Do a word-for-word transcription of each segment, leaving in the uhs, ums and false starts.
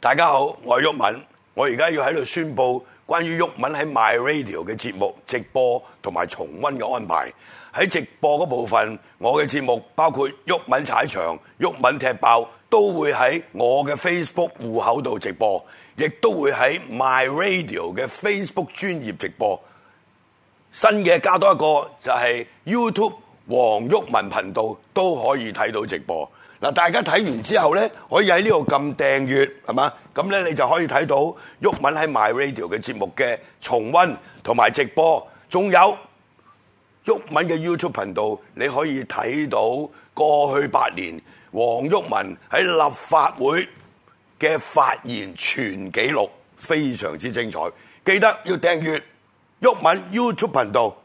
大家好，我係毓民，我而家要喺度宣布關於毓民喺 My Radio 嘅節目直播同埋重溫嘅安排。喺直播嗰部分，我嘅節目包括毓民踩場、毓民踢爆，都會喺我嘅 Facebook 戶口度直播，亦都會喺 My Radio 嘅 Facebook 專頁直播。新嘅加多一個就係 YouTube 黃毓民頻道都可以睇到直播。嗱，大家睇完之後咧，可以喺呢度撳訂閱，係嘛？咁咧你就可以睇到毓民喺 My Radio 嘅節目嘅重溫同埋直播，仲有毓民嘅 YouTube 頻道，你可以睇到過去八年黃毓民喺立法會嘅發言全紀錄，非常之精彩。記得要訂閱毓民 YouTube 頻道。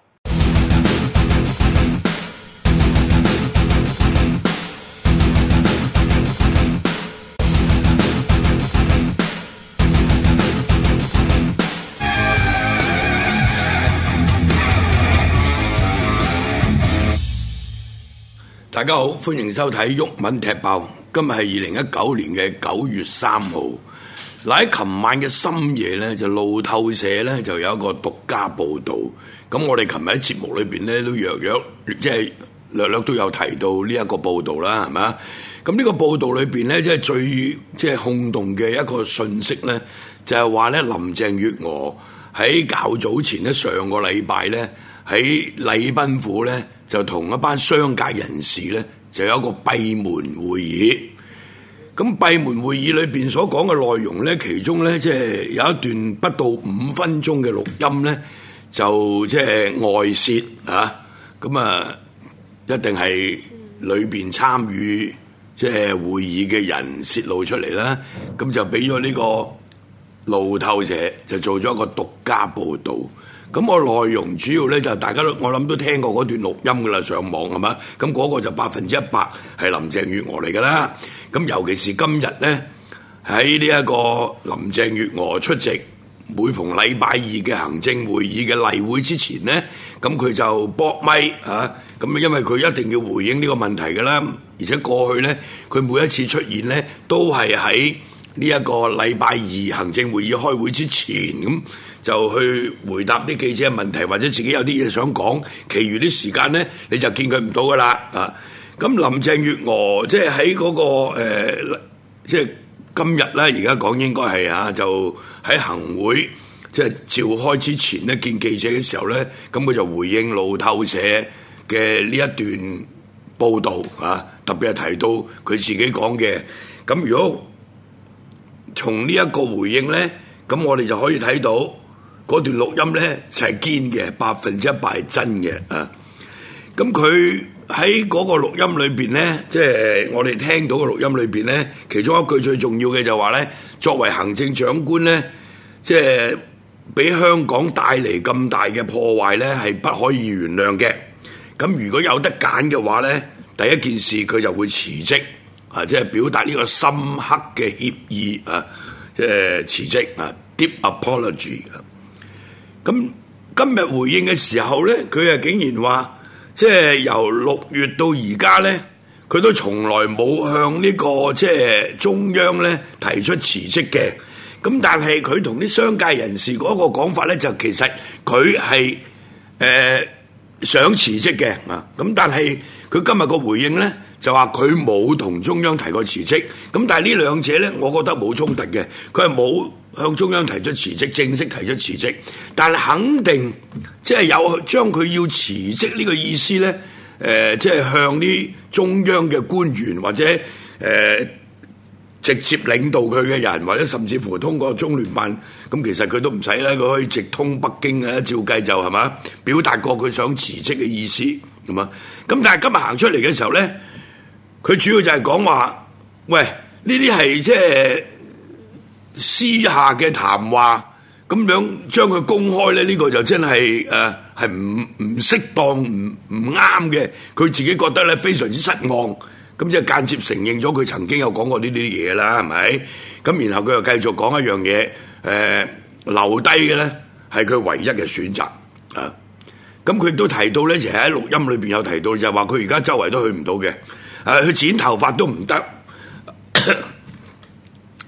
大家好，歡迎收睇毓民踢爆。今日係二零一九年嘅九月三號。嗱，喺琴晚嘅深夜咧，就路透社咧就有一個獨家報導。咁我哋琴日喺節目裏邊咧都約約，即係略略都有提到呢一個報導啦，係咪啊？咁呢個報導裏邊咧，即係最即係轟動嘅一個訊息咧，就係話咧林鄭月娥喺較早前咧上個禮拜咧喺禮賓府咧，就同一班商界人士咧，就有一個閉門會議。咁閉門會議裏邊所講嘅內容咧，其中咧即係有一段不到五分鐘嘅錄音咧，就即係外泄啊！咁啊，一定係裏邊參與即係會議嘅人泄露出嚟啦。咁就俾咗呢個路透社就做咗一個獨家報導。咁我內容主要咧就大家都我諗都聽過嗰段錄音噶啦，上網係嘛？咁嗰個就百分之一百係林鄭月娥嚟噶啦。咁尤其是今日咧喺呢一個林鄭月娥出席每逢禮拜二嘅行政會議嘅例會之前咧，咁佢就搏咪啊！咁因為佢一定要回應呢個問題噶啦，而且過去咧佢每一次出現咧都係喺呢一個禮拜二行政會議開會之前咁，就去回答啲記者嘅問題，或者自己有啲嘢想講，其餘啲時間咧你就見佢唔到噶啦啊！咁林鄭月娥即係喺嗰個、呃、即係今日咧，而家講應該係啊，就喺行會即係召開之前咧，見記者嘅時候咧，咁佢就回應路透社嘅呢一段報導啊，特別係提到佢自己講嘅。咁如果從呢一個回應咧，咁我哋就可以睇到嗰段錄音咧就係堅嘅，百分之一百係真嘅啊！咁佢喺嗰個錄音裏邊咧，即係我哋聽到嘅錄音裏邊咧，其中一句最重要嘅就話咧，作為行政長官咧，即係俾香港帶嚟咁大嘅破壞咧，係不可以原諒嘅。咁如果有得揀嘅話咧，第一件事佢就會辭職啊，即係表達呢個深刻嘅歉意啊，即係辭職啊 ，deep apology 啊。咁今日回應嘅時候咧，佢啊竟然話，即係由六月到而家咧，佢都從來冇向呢個即係中央咧提出辭職嘅。咁但係佢同啲商界人士嗰個講法咧，就其實佢係誒想辭職嘅啊。咁但係佢今日個回應咧，就話佢冇同中央提過辭職。咁但係呢兩者咧，我覺得冇衝突嘅。佢係冇向中央提出辭職，正式提出辭職，但係肯定即係有將佢要辭職呢個意思咧，誒、呃，即係向啲中央嘅官員或者誒、呃、直接領導佢嘅人，或者甚至乎通過中聯辦，咁其實佢都唔使啦，佢可以直通北京嘅，照計就係嘛，表達過佢想辭職嘅意思，係嘛？咁但係今日行出嚟嘅時候咧，佢主要就係講話，喂，呢啲係即係私下嘅談話，咁樣將佢公開咧，呢、這個就真係誒係唔唔適當、唔唔啱嘅。佢自己覺得咧非常之失望，咁即係間接承認咗佢曾經有講過呢啲嘢啦，係咪？咁然後佢又繼續講一樣嘢，誒、呃、留低嘅咧係佢唯一嘅選擇啊。咁佢都提到咧，其實喺錄音裏邊有提到，就係話佢而家周圍都去唔到嘅，誒、啊、去剪頭髮都唔得。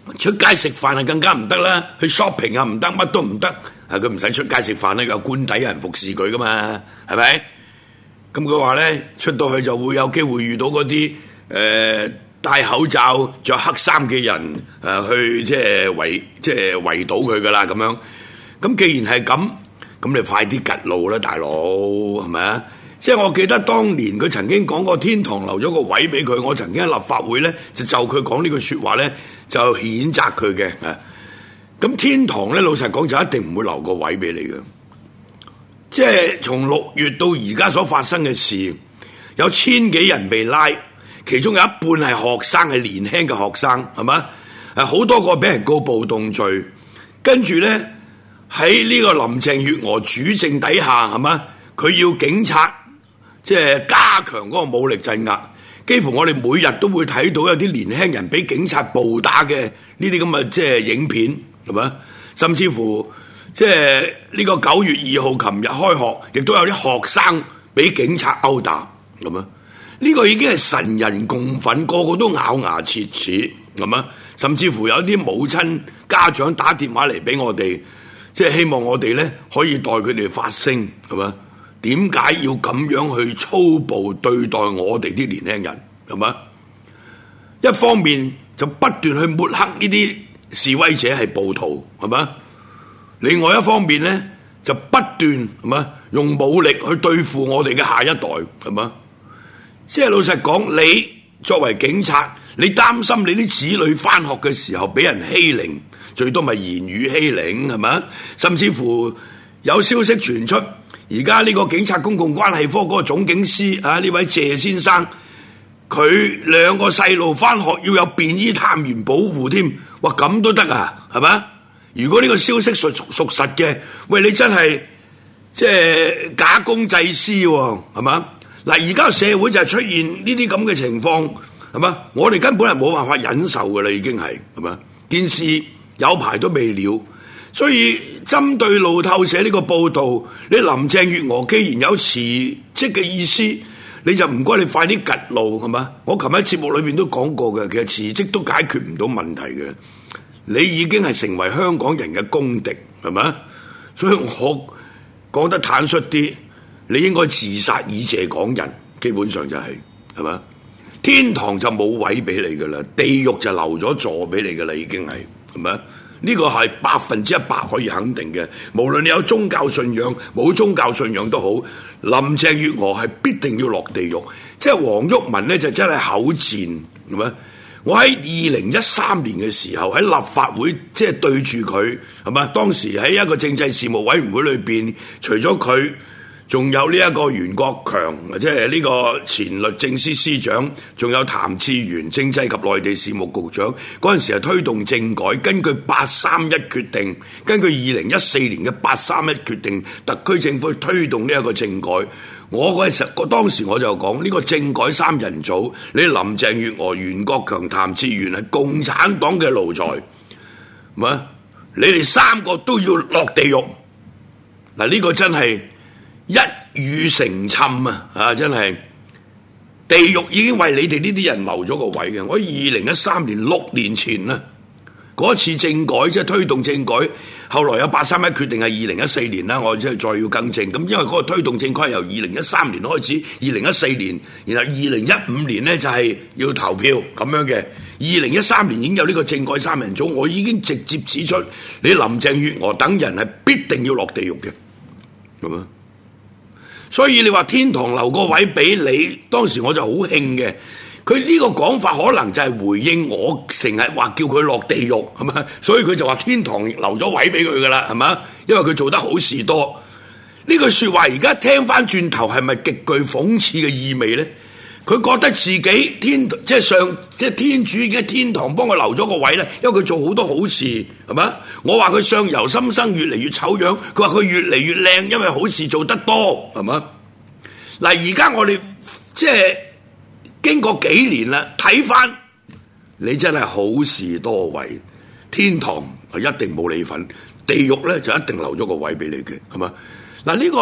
出街食飯啊更加唔得啦，去 shopping 啊唔得，乜都唔得。啊佢唔使出街食飯咧，有官邸有人服侍佢噶嘛，係咪？咁佢話咧出到去就會有機會遇到嗰啲誒戴口罩着黑衫嘅人誒、呃、去即係圍即係圍堵佢噶啦咁樣。咁既然係咁，咁你快啲趌路啦，大佬係咪啊？即係我記得當年佢曾經講過天堂留咗個位俾佢，我曾經喺立法會咧就就佢講呢句説話咧就譴責佢嘅。咁天堂咧老實講就一定唔會留個位俾你嘅。即係從六月到而家所發生嘅事，有千幾人被拉，其中有一半係學生，係年輕嘅學生，係嘛？誒好多個俾人告暴動罪，跟住咧喺呢個林鄭月娥主政底下，係嘛？佢要警察即係加強嗰個武力鎮壓，幾乎我哋每日都會睇到有啲年輕人俾警察暴打嘅呢啲咁嘅即係影片，係嘛？甚至乎。即係呢個九月二號，琴日開學，亦都有啲學生俾警察毆打，咁啊！呢個已經係神人共憤，個個都咬牙切齒，咁啊！甚至乎有啲母親家長打電話嚟俾我哋，即係希望我哋咧可以代佢哋發聲，係嘛？點解要咁樣去粗暴對待我哋啲年輕人，係嘛？一方面就不斷去抹黑呢啲示威者係暴徒，係嘛？另外一方面咧，就不斷係嘛用武力去對付我哋嘅下一代，係嘛？即係老實講，你作為警察，你擔心你啲子女返學嘅時候俾人欺凌，最多咪言語欺凌，係嘛？甚至乎有消息傳出，而家呢個警察公共關係科嗰個總警司啊，呢位謝先生，佢兩個細路返學要有便衣探員保護添，哇咁都得啊，係嘛？如果呢個消息屬屬實嘅，喂你真係即係假公濟私喎，係嘛？嗱，而家社會就係出現呢啲咁嘅情況，係嘛？我哋根本係冇辦法忍受㗎啦，已經係係嘛？件事有排都未了，所以針對路透社呢個報導，你林鄭月娥既然有辭職嘅意思，你就唔該你快啲趌路，係嘛？我琴日喺節目裏邊都講過嘅，其實辭職都解決唔到問題嘅。你已經係成為香港人嘅公敵，係咪？所以我講得坦率啲，你應該自殺以謝港人，基本上就係係咪？天堂就冇位俾你㗎啦，地獄就留咗座俾你㗎啦，已經係係咪？呢個係百分之一百可以肯定嘅。無論你有宗教信仰冇宗教信仰都好，林鄭月娥係必定要落地獄。即係黃毓民咧就真係口賤，係咪？我喺二零一三年嘅時候喺立法會即係對住佢，係嘛？當時喺一個政制事務委員會裏邊，除咗佢，仲有呢一個袁國強，即係呢個前律政司司長，仲有譚志源政制及內地事務局長。嗰陣時係推動政改，根據八三一決定，根據二零一四年嘅八三一決定，特區政府去推動呢一個政改。我嗰陣時，當時我就講呢個政改三人組，你林鄭月娥、袁國強、譚志源係共產黨嘅奴才，嘛？你哋三個都要落地獄。嗱，呢個真係一語成讖啊！啊，真係地獄已經為你哋呢啲人留咗個位嘅。我喺二零一三年六年前啊，嗰次政改即係推動政改。後來有八三一決定係二零一四年啦，我即係再要更正。咁因為嗰個推動政改係由二零一三年開始，二零一四年，然後二零一五年呢就係要投票咁樣嘅。二零一三年已經有呢個政改三人組，我已經直接指出，你林鄭月娥等人係必定要落地獄嘅，咁啊。所以你話天堂留個位俾你，當時我就好興嘅。佢呢個講法可能就係回應我成日話叫佢落地獄，係嘛？所以佢就話天堂留咗位俾佢噶啦，係嘛？因為佢做得好事多。呢句説話而家聽翻轉頭係咪極具諷刺嘅意味咧？佢覺得自己天即係上即係天主已經喺天堂幫佢留咗個位咧，因為佢做好多好事，係嘛？我話佢相由心生越嚟越醜樣，佢話佢越嚟越靚，因為好事做得多，係嘛？嗱，而家我哋即係。經過幾年啦，睇翻你真係好事多為，天堂係一定冇你份，地獄咧就一定留咗個位俾你嘅，係嘛？嗱，呢個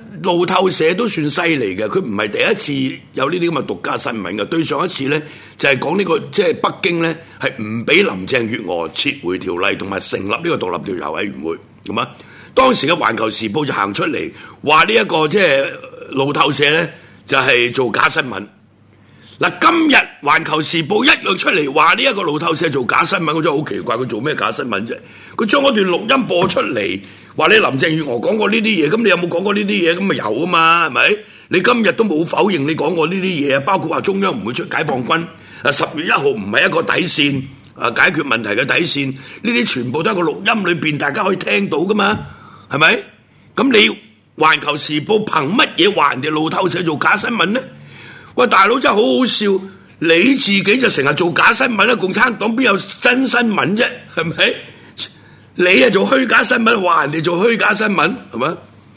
路透社都算犀利嘅，佢唔係第一次有呢啲咁嘅獨家新聞嘅。對上一次咧就係講呢個即係北京咧係唔俾林鄭月娥撤回條例同埋成立呢個獨立調查委員會，咁啊，當時嘅《環球時報》就行出嚟話呢一個即係路透社咧就係做假新聞。嗱，今日《環球時報》一樣出嚟話呢一個路透社做假新聞，我真係好奇怪，佢做咩假新聞啫？佢將嗰段錄音播出嚟，話你林鄭月娥講過呢啲嘢，咁你有冇講過呢啲嘢？咁咪有啊嘛，係咪？你今日都冇否認你講過呢啲嘢啊，包括話中央唔會出解放軍，啊十月一號唔係一個底線，啊解決問題嘅底線，呢啲全部都喺個錄音裏邊，大家可以聽到噶嘛，係咪？咁你《環球時報》憑乜嘢話人哋路透社做假新聞呢？喂，大佬真係好好笑，你自己就成日做假新聞啦，共產黨邊有真新聞啫？係咪？你係做虛假新聞，話人哋做虛假新聞，係咪？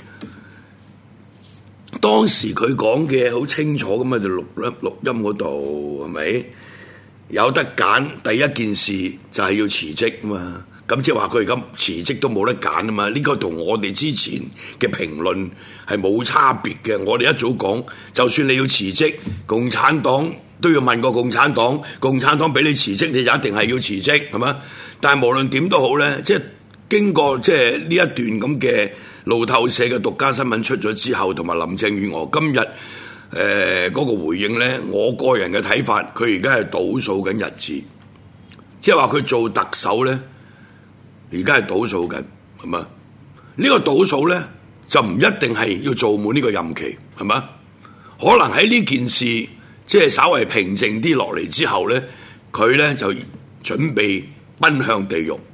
當時佢講嘅好清楚咁啊，就錄音錄音嗰度係咪？有得揀，第一件事就係要辭職啊嘛。咁即係話佢而家辭職都冇得揀啊嘛。呢個同我哋之前嘅評論係冇差別嘅。我哋一早講，就算你要辭職，共產黨都要問過共產黨，共產黨俾你辭職，你就一定係要辭職，係嘛？但係無論點都好咧，即係經過即係呢一段咁嘅路透社嘅獨家新聞出咗之後，同埋林鄭月娥今日誒嗰個回應咧，我個人嘅睇法，佢而家係倒數緊日子，即係話佢做特首咧。而家係倒數緊，係嘛？呢個倒數咧就唔一定係要做滿呢個任期，係嘛？可能喺呢件事即係稍微平靜啲落嚟之後咧，佢咧就準備奔向地獄。